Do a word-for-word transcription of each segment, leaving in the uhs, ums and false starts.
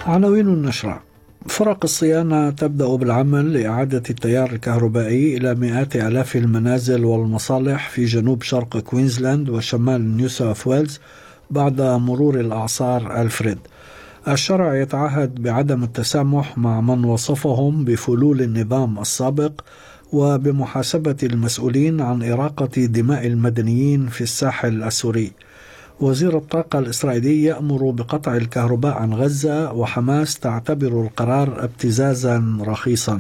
عناوين النشرة: فرق الصيانة تبدأ بالعمل لإعادة التيار الكهربائي إلى مئات آلاف المنازل والمصالح في جنوب شرق كوينزلاند وشمال نيو ساوث ويلز بعد مرور الأعصار ألفريد. الشرع يتعهد بعدم التسامح مع من وصفهم بفلول النظام السابق وبمحاسبة المسؤولين عن إراقة دماء المدنيين في الساحل السوري. وزير الطاقة الإسرائيلي يأمر بقطع الكهرباء عن غزة، وحماس تعتبر القرار ابتزازا رخيصا.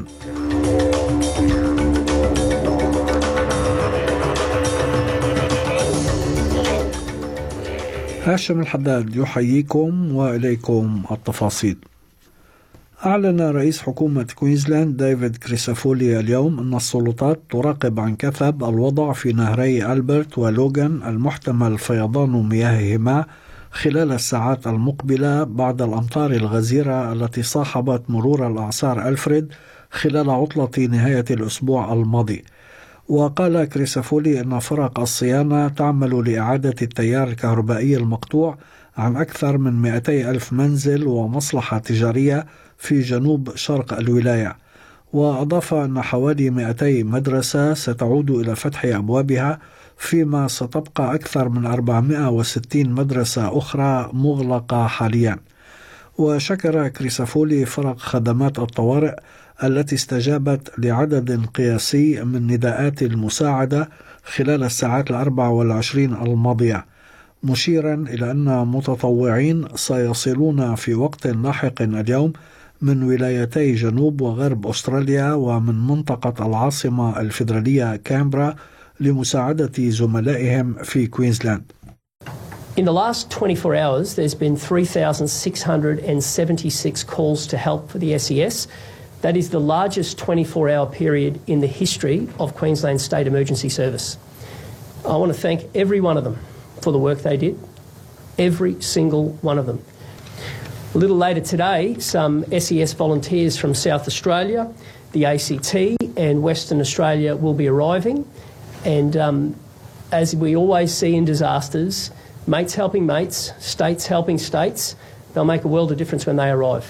هاشم الحداد يحييكم وإليكم التفاصيل. أعلن رئيس حكومة كوينزلاند ديفيد كريسافولي اليوم أن السلطات تراقب عن كثب الوضع في نهري ألبرت ولوغان المحتمل فيضان مياههما خلال الساعات المقبلة بعد الأمطار الغزيرة التي صاحبت مرور الأعصار ألفريد خلال عطلة نهاية الأسبوع الماضي. وقال كريسافولي أن فرق الصيانة تعمل لإعادة التيار الكهربائي المقطوع عن أكثر من مئتي ألف منزل ومصلحة تجارية في جنوب شرق الولاية. وأضاف أن حوالي مئتي مدرسة ستعود إلى فتح أبوابها، فيما ستبقى أكثر من أربعمئة وستين مدرسة أخرى مغلقة حاليا. وشكر كريسافولي فرق خدمات الطوارئ التي استجابت لعدد قياسي من نداءات المساعدة خلال الساعات الأربع والعشرين الماضية، مشيرا إلى أن متطوعين سيصلون في وقت لاحق اليوم من ولايتي جنوب وغرب أستراليا ومن منطقة العاصمة الفيدرالية كامبرا لمساعدة زملائهم في كوينزلاند. In the last twenty-four hours, there's been three thousand six hundred seventy-six calls to help for the S E S. That is the largest twenty-four hour period in the history of Queensland State Emergency Service. I want to thank every one of them for the work they did, every single one of them. A little later today, some S E S volunteers from South Australia, the A C T and Western Australia will be arriving. And um, as we always see in disasters, mates helping mates, states helping states, they'll make a world of difference when they arrive.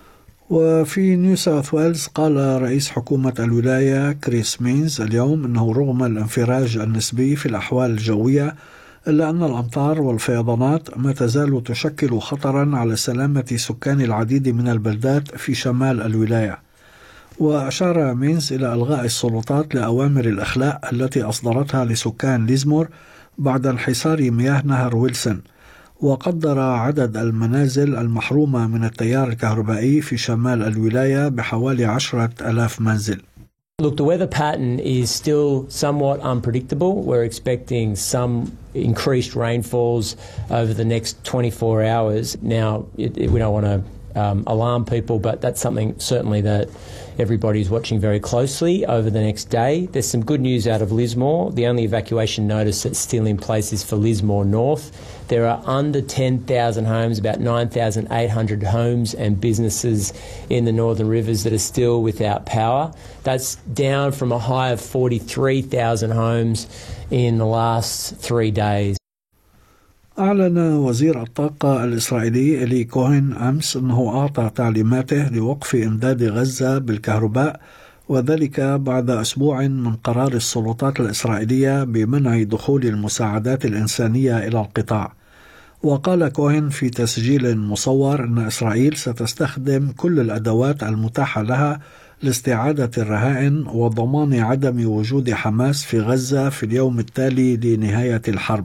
وفي نيو ساوث ويلز قال رئيس حكومة الولاية كريس مينز اليوم أنه رغم الانفراج النسبي في الأحوال الجوية إلا أن الأمطار والفيضانات ما تزال تشكل خطرا على سلامة سكان العديد من البلدات في شمال الولاية. وأشار مينز إلى إلغاء السلطات لأوامر الإخلاء التي أصدرتها لسكان ليزمور بعد انحسار مياه نهر ويلسون، وقدر عدد المنازل المحرومة من التيار الكهربائي في شمال الولاية بحوالي عشرة آلاف منزل. Look, the weather pattern is still somewhat unpredictable. We're expecting some increased rainfalls over the next twenty-four hours. Now, it, it, we don't want to um, alarm people, but that's something certainly that everybody's watching very closely over the next day. There's some good news out of Lismore. The only evacuation notice that's still in place is for Lismore North. There are under ten thousand homes, about nine thousand eight hundred homes and businesses in the Northern Rivers that are still without power. That's down from a high of forty-three thousand homes in the last three days. أعلن وزير الطاقة الإسرائيلي إلي كوهن أمس أنه أعطى تعليماته لوقف إمداد غزة بالكهرباء، وذلك بعد أسبوع من قرار السلطات الإسرائيلية بمنع دخول المساعدات الإنسانية إلى القطاع. وقال كوهن في تسجيل مصور أن إسرائيل ستستخدم كل الأدوات المتاحة لها لاستعادة الرهائن وضمان عدم وجود حماس في غزة في اليوم التالي لنهاية الحرب.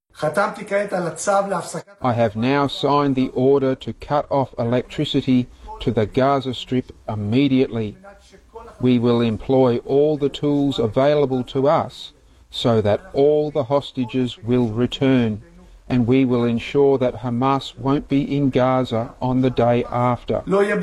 I have now signed the order to cut off electricity to the Gaza Strip immediately. We will employ all the tools available to us so that all the hostages will return, and we will ensure that Hamas won't be in Gaza on the day after.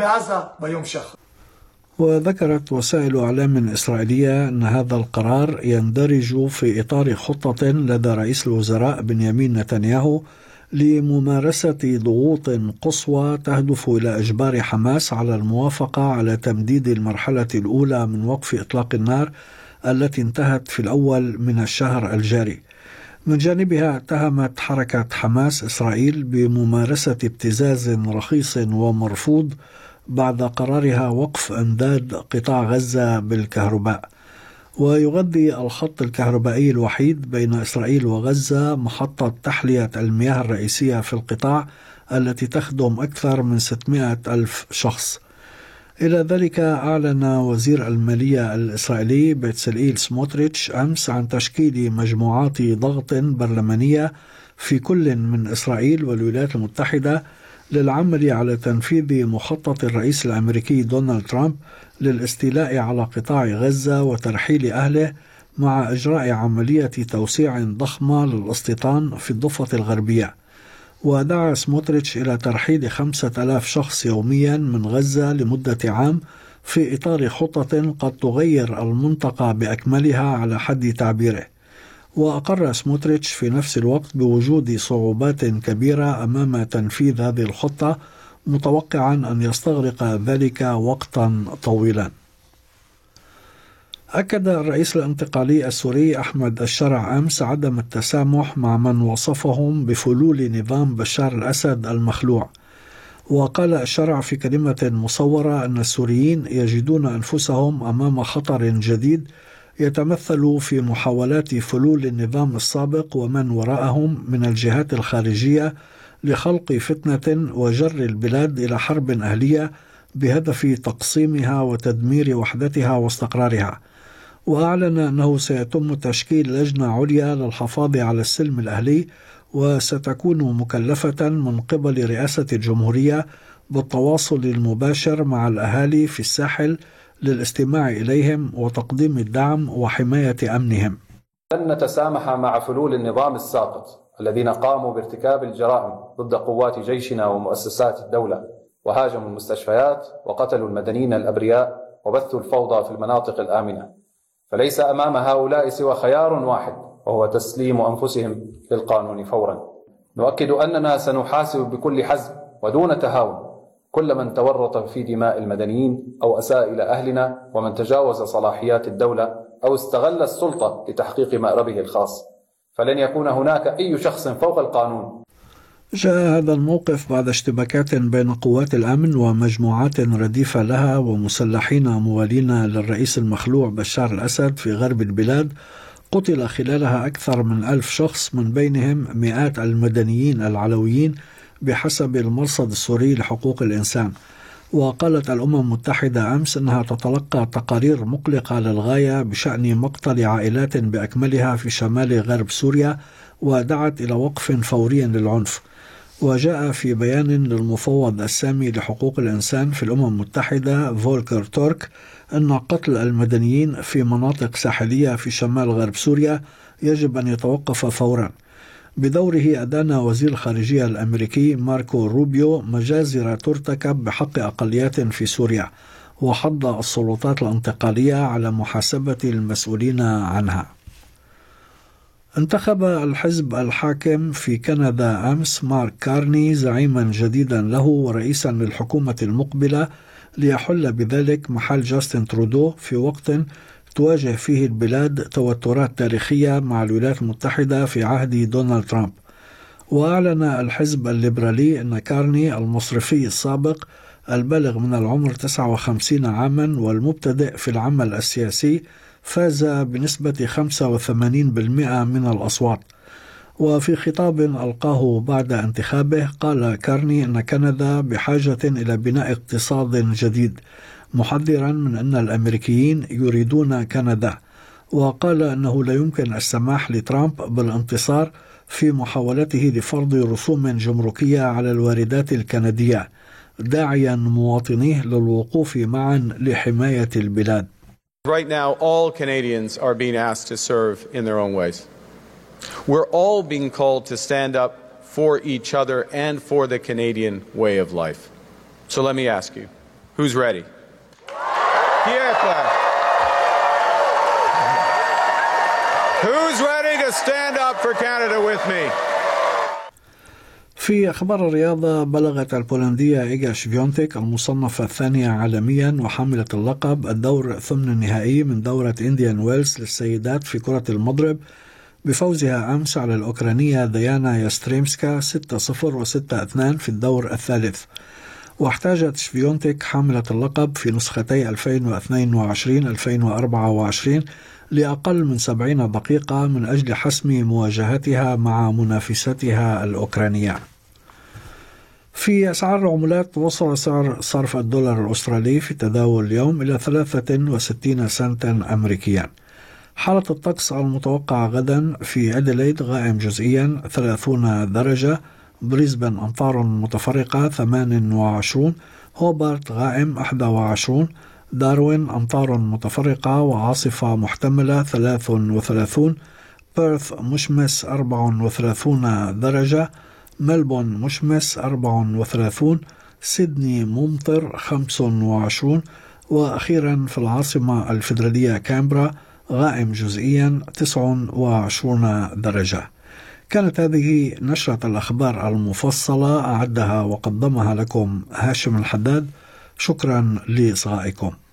وذكرت وسائل إعلام إسرائيلية أن هذا القرار يندرج في إطار خطة لدى رئيس الوزراء بنيامين نتنياهو لممارسة ضغوط قصوى تهدف إلى إجبار حماس على الموافقة على تمديد المرحلة الأولى من وقف إطلاق النار التي انتهت في الأول من الشهر الجاري. من جانبها اتهمت حركة حماس إسرائيل بممارسة ابتزاز رخيص ومرفوض بعد قرارها وقف إمداد قطاع غزة بالكهرباء. ويغذي الخط الكهربائي الوحيد بين إسرائيل وغزة محطة تحلية المياه الرئيسية في القطاع التي تخدم أكثر من ستمائة ألف شخص. إلى ذلك أعلن وزير المالية الإسرائيلي بيتسلئيل سموتريتش أمس عن تشكيل مجموعات ضغط برلمانية في كل من إسرائيل والولايات المتحدة للعمل على تنفيذ مخطط الرئيس الأمريكي دونالد ترامب للاستيلاء على قطاع غزة وترحيل أهله، مع إجراء عملية توسيع ضخمة للاستيطان في الضفة الغربية. ودعا سموتريتش إلى ترحيل خمسة آلاف شخص يوميا من غزة لمدة عام في إطار خطط قد تغير المنطقة بأكملها على حد تعبيره. وأقر سموتريتش في نفس الوقت بوجود صعوبات كبيرة أمام تنفيذ هذه الخطة، متوقعا أن يستغرق ذلك وقتا طويلا. أكد الرئيس الانتقالي السوري أحمد الشرع أمس عدم التسامح مع من وصفهم بفلول نظام بشار الأسد المخلوع. وقال الشرع في كلمة مصورة أن السوريين يجدون أنفسهم أمام خطر جديد يتمثل في محاولات فلول النظام السابق ومن وراءهم من الجهات الخارجية لخلق فتنة وجر البلاد إلى حرب أهلية بهدف تقسيمها وتدمير وحدتها واستقرارها. وأعلن أنه سيتم تشكيل لجنة عليا للحفاظ على السلم الأهلي، وستكون مكلفة من قبل رئاسة الجمهورية بالتواصل المباشر مع الأهالي في الساحل للاستماع إليهم وتقديم الدعم وحماية أمنهم. لن نتسامح مع فلول النظام الساقط الذين قاموا بارتكاب الجرائم ضد قوات جيشنا ومؤسسات الدولة، وهاجموا المستشفيات وقتلوا المدنيين الأبرياء وبثوا الفوضى في المناطق الآمنة. فليس أمام هؤلاء سوى خيار واحد، وهو تسليم أنفسهم للقانون فورا. نؤكد أننا سنحاسب بكل حزم ودون تهاون كل من تورط في دماء المدنيين أو أساء إلى أهلنا، ومن تجاوز صلاحيات الدولة أو استغل السلطة لتحقيق مأربه الخاص. فلن يكون هناك أي شخص فوق القانون. جاء هذا الموقف بعد اشتباكات بين قوات الأمن ومجموعات رديفة لها ومسلحين موالين للرئيس المخلوع بشار الأسد في غرب البلاد، قتل خلالها أكثر من ألف شخص، من بينهم مئات المدنيين العلويين بحسب المرصد السوري لحقوق الإنسان. وقالت الأمم المتحدة أمس أنها تتلقى تقارير مقلقة للغاية بشأن مقتل عائلات بأكملها في شمال غرب سوريا، ودعت إلى وقف فوري للعنف. وجاء في بيان للمفوض السامي لحقوق الإنسان في الأمم المتحدة فولكر تورك أن قتل المدنيين في مناطق ساحلية في شمال غرب سوريا يجب أن يتوقف فورا. بدوره أدان وزير الخارجية الأمريكي ماركو روبيو مجازر ترتكب بحق أقليات في سوريا، وحض السلطات الانتقالية على محاسبة المسؤولين عنها. انتخب الحزب الحاكم في كندا أمس مارك كارني زعيما جديدا له ورئيسا للحكومة المقبلة، ليحل بذلك محل جاستن ترودو في وقت تواجه فيه البلاد توترات تاريخية مع الولايات المتحدة في عهد دونالد ترامب. وأعلن الحزب الليبرالي أن كارني المصرفي السابق البالغ من العمر تسعة وخمسين عاما والمبتدئ في العمل السياسي فاز بنسبة خمسة وثمانين بالمئة من الأصوات. وفي خطاب ألقاه بعد انتخابه قال كارني أن كندا بحاجة إلى بناء اقتصاد جديد، محذرا من أن الأمريكيين يريدون كندا. وقال أنه لا يمكن السماح لترامب بالانتصار في محاولته لفرض رسوم جمركية على الواردات الكندية، داعيا مواطنيه للوقوف معا لحماية البلاد. Right now, all Canadians are being asked to serve in their own ways. We're all being called to stand up for each other and for the Canadian way of life. So let me ask you, who's ready? Pierre, who's ready to stand up for Canada with me? في أخبار الرياضة، بلغت البولندية إيغا شفيونتك المصنفة الثانية عالميا وحاملة اللقب الدور ثمن النهائي من دورة إنديان ويلز للسيدات في كرة المضرب بفوزها أمس على الأوكرانية ديانا ياستريمسكا ستة صفر وستة اثنين في الدور الثالث. واحتاجت شفيونتك حاملة اللقب في نسختي ألفين واثنين وعشرين ألفين وأربعة وعشرين لأقل من سبعين دقيقة من أجل حسم مواجهتها مع منافستها الأوكرانية. في أسعار العملات، وصل سعر صرف الدولار الأسترالي في التداول اليوم إلى ثلاثة وستين سنتا أمريكيا. حالة الطقس المتوقعة غدا: في أديلايد غائم جزئيا ثلاثين درجة، بريسبن أمطار متفرقة ثمانية وعشرين، هوبارت غائم واحد وعشرين، داروين أمطار متفرقة وعاصفة محتملة ثلاثة وثلاثين، بيرث مشمس أربعة وثلاثين درجة، ملبون مشمس أربعة وثلاثين، سيدني ممطر خمسة وعشرين، وأخيرا في العاصمة الفيدرالية كامبرا غائم جزئيا تسعة وعشرين درجة. كانت هذه نشرة الأخبار المفصلة، أعدها وقدمها لكم هاشم الحداد. شكرا لإصغائكم.